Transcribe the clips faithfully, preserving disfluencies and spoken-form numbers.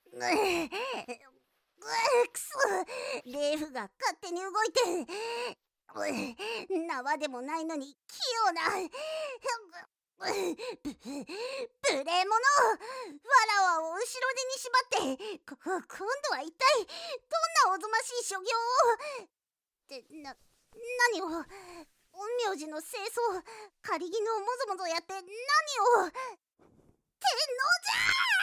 ぐくそ、レーフが勝手に動いて、縄でもないのに器用な無礼者。わらわを後ろ手に縛ってこ今度は一体どんなおぞましい所業をってな何を陰陽師の清掃狩りのもぞもぞやって何をってのじ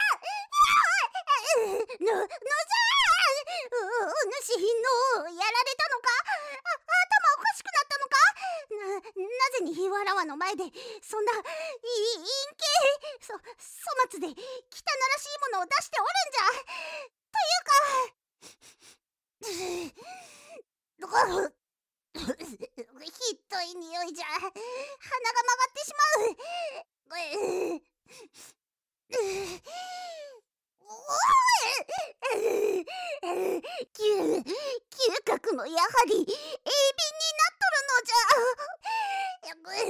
ゃーののじゃーうお主のやられたのか、あ頭おかしくなったのか、ななぜにわらわの前でそんない陰形そ粗末で汚らしいものを出しておるんじゃというかひどい匂いじゃ、鼻が曲がってしまう。嗅覚もやはり鋭敏になっとるのじ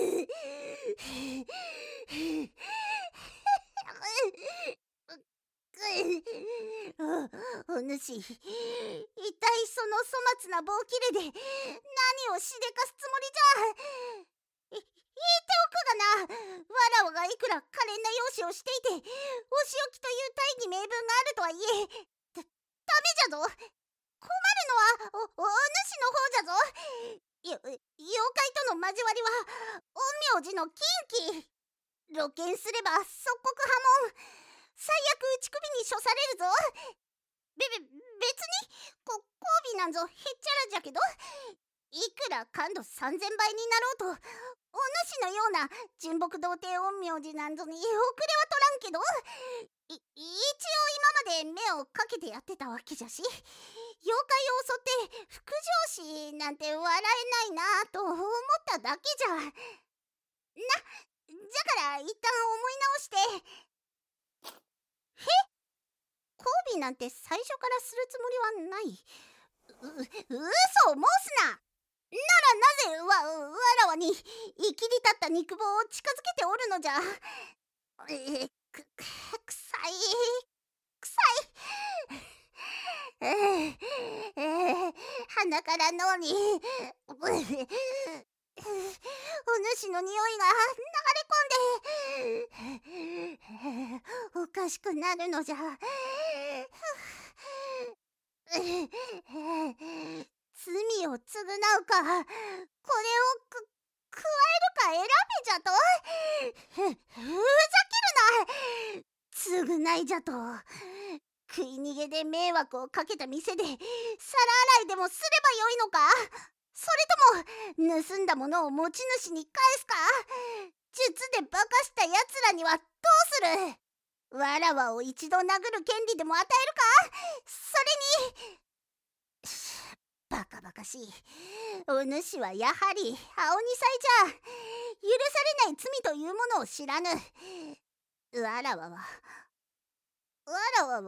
ゃ。お主、一体その粗末な棒切れで何をしでかすつもりじゃ。い言っておくがな、わらわがいくら可憐な容姿をしていてお仕置きという大義名分があるとはいえだダメじゃぞ。困るのはおお主の方じゃぞ。よ妖怪との交わりは陰陽師の禁忌。露見すれば即刻破門、最悪打ち首に処されるぞ。べべ別にこ交尾なんぞへっちゃらじゃけど、いくら感度さんぜんばいになろうとお主のような純朴童貞陰陽師なんぞに遅れは取らんけど、い一応今まで目をかけてやってたわけじゃし、妖怪を襲って副上司なんて笑えないなと思っただけじゃ。な、じゃから一旦思い直して。へ交尾なんて最初からするつもりはない。う、嘘を申すな。ならなぜわ、わらわに生きり立った肉棒を近づけておるのじゃ。えく、くさい臭いえー、えー、鼻から脳にお主の匂いが流れ込んでおかしくなるのじゃ。罪を償うか、これをく加えるか選べじゃと。ふ、ふざけるな。償いじゃと。食い逃げで迷惑をかけた店で皿洗いでもすればよいのか、それとも盗んだものを持ち主に返すか。術で化かしたやつらにはどうする。わらわを一度殴る権利でも与えるか。それにバカバカしい。お主はやはり青二才じゃ。許されない罪というものを知らぬ。わらわはわらわ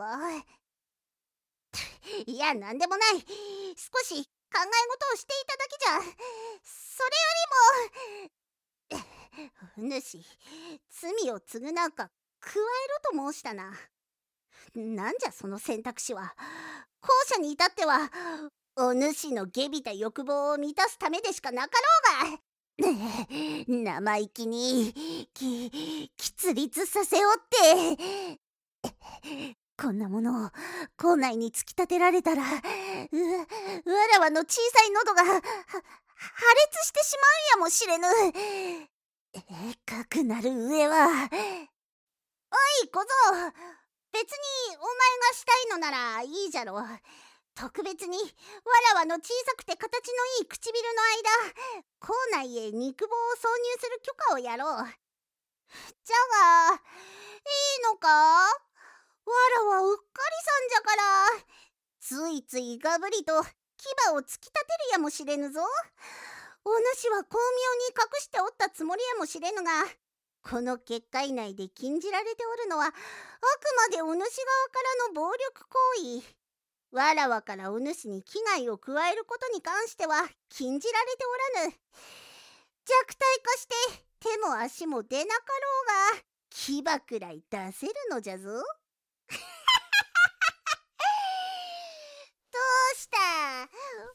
はいや、なんでもない。少し考え事をしていただけじゃ。それよりもお主、罪を償うか加えろと申したな。なんじゃその選択肢は。後者に至ってはお主の下びた欲望を満たすためでしかなかろうが。生意気にき喫立させおって。こんなものを校内に突き立てられたら、うわらわの小さい喉が破裂してしまうやもしれぬ。かくなる上は。おい小僧、別にお前がしたいのならいいじゃろう。特別にわらわの小さくて形のいい唇の間、校内へ肉棒を挿入する許可をやろう。じゃがいいのか。わらはうっかりさんじゃから、ついついガブリと牙を突き立てるやもしれぬぞ。お主は巧妙に隠しておったつもりやもしれぬが、この結界内で禁じられておるのはあくまでお主側からの暴力行為。わらわからお主に危害を加えることに関しては禁じられておらぬ。弱体化して手も足も出なかろうが牙くらい出せるのじゃぞ。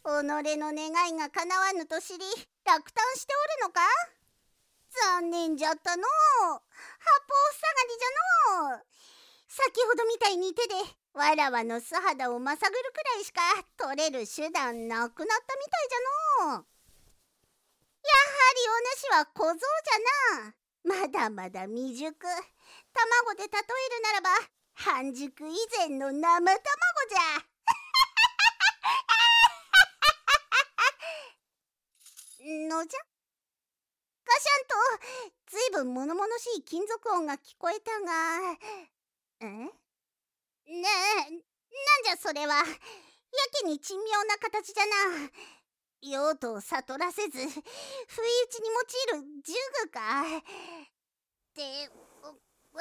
己の願いが叶わぬと知り落胆しておるのか。残念じゃったのう。八方塞がりじゃのう。先ほどみたいに手でわらわの素肌をまさぐるくらいしか取れる手段なくなったみたいじゃのう。やはりお主は小僧じゃな。まだまだ未熟。卵で例えるならば半熟以前の生卵じゃ。のじゃガシャンとずいぶん物々しい金属音が聞こえたが、えねえ、なんじゃそれは。やけに珍妙な形じゃな。用途を悟らせず不意打ちに用いる呪具か。っておおい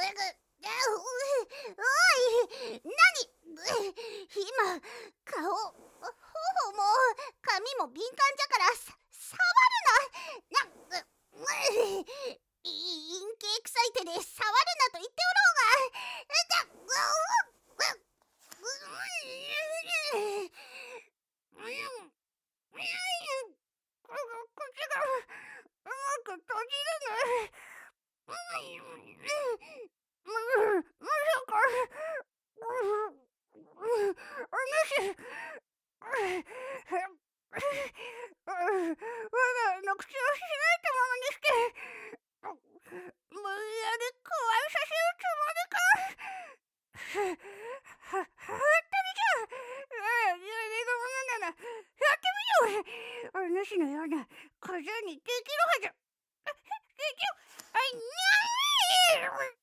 なに今顔頬も髪も敏感じゃからさ触るな。な陰茎臭い手で触るなと言っておろうが。口がうまく閉じれない。まさかお主わらの口を開いたままにして無理やり加えさせるつもりか。はははったりじゃ。ああ、夢のものならやってみよう。お主のような小僧にできるはず。できる。あいにゃー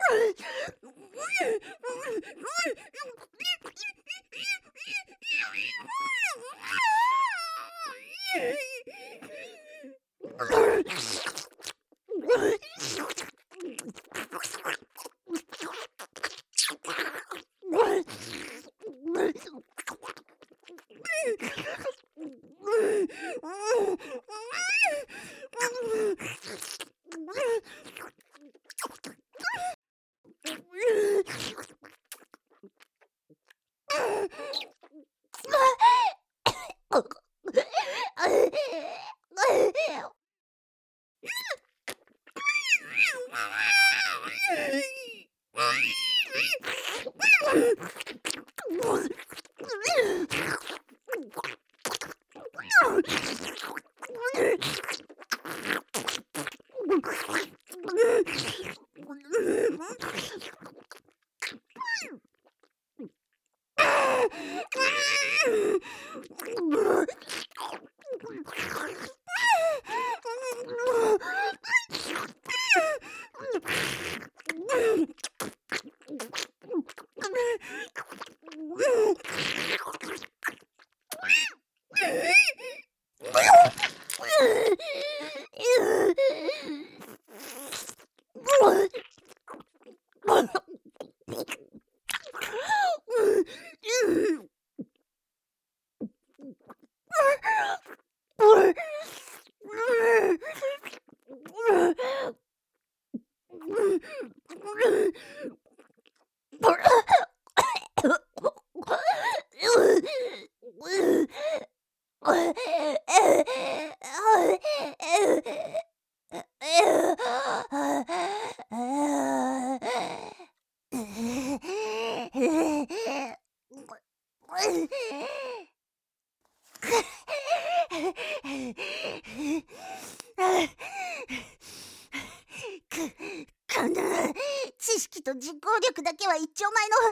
こんな知識と実行力だけは一丁前の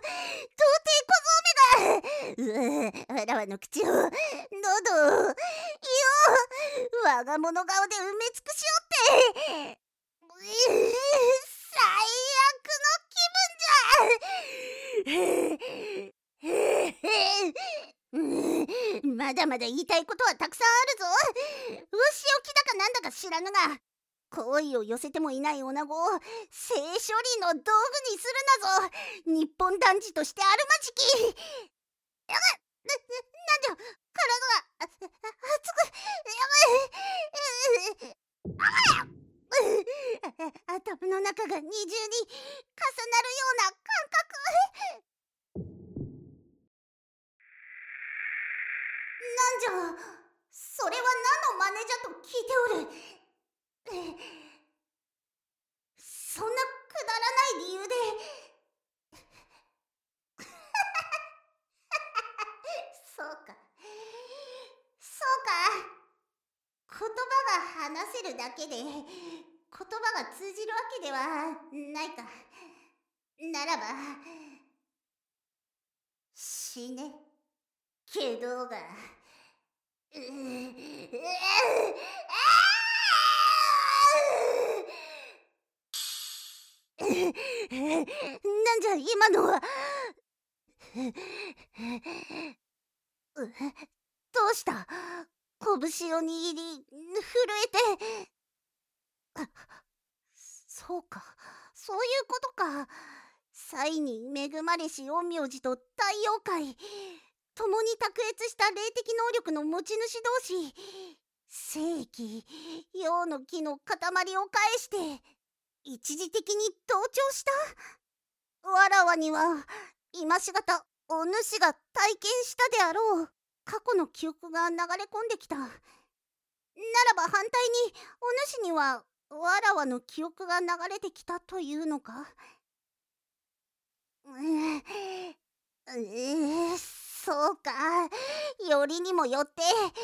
到底小僧めが、うわ、わらわの口を喉をよ我が物顔で埋め尽くしおって、う最悪の気分じゃ。まだまだ言いたいことはたくさんあるぞ。牛置きだかなんだか知らぬが、好意を寄せてもいない女子を性処理の道具にするなぞ。日本男児としてあるまじき。やばい、な、なんじゃ、体があ熱く、やばい、あ頭の中が二重に重なるような感覚。なんじゃ、それは何の真似じゃと聞いておる。そんなくだらない理由でそうかそうか、言葉が話せるだけで言葉が通じるわけではないか。ならば死ね、けどがううなんじゃ今のは。どうした？拳を握り震えて。そうか、そういうことか。才に恵まれし陰陽師と太陽界、共に卓越した霊的能力の持ち主同士、正気陽の木の塊を介して一時的に同調した。わらわには今しがたお主が体験したであろう過去の記憶が流れ込んできた。ならば反対にお主にはわらわの記憶が流れてきたというのか。うえそうか、よりにもよって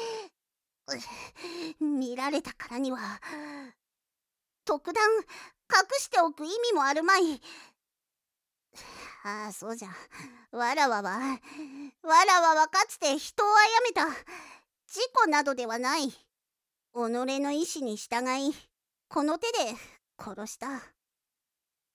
見られたからには特段隠しておく意味もあるまい。ああ、そうじゃ、わらわはわらわはかつて人を殺めた。事故などではない。己の意志に従いこの手で殺した。